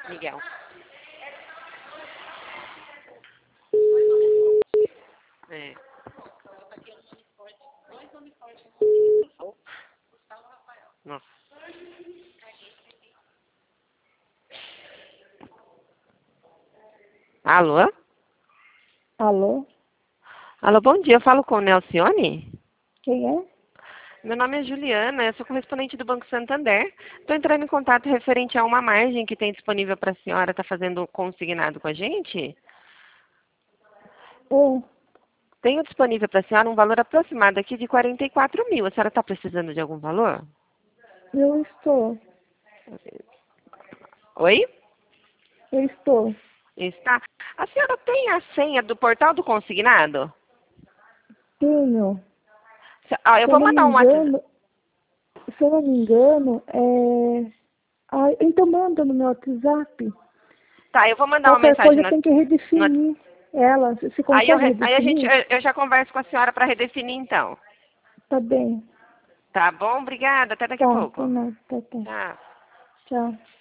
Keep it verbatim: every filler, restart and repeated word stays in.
Miguel. É. Nossa. Alô? Alô? Alô, bom dia. Eu falo com o Nelcione? Quem é? Meu nome é Juliana, eu sou correspondente do Banco Santander. Estou entrando em contato referente a uma margem que tem disponível para a senhora estar fazendo consignado com a gente. É, Tenho disponível para a senhora um valor aproximado aqui de quarenta e quatro mil. A senhora está precisando de algum valor? eu estou. Oi? Eu estou. Está. A senhora tem a senha do portal do consignado? Tenho. Se- ah, eu Se eu vou não me mandar um WhatsApp. engano, se eu não me engano, é... Ah, então manda no meu WhatsApp. Tá, eu vou mandar uma Qualquer mensagem coisa no, tem que no redefinir ela. Você você aí, eu, consegue re- aí a gente, redefinir? eu, eu já converso com a senhora para redefinir então. Tá bem. Tá bom? Obrigada. Até daqui a Tá, pouco. tem nada. Tá, tá. Tchau. Tchau.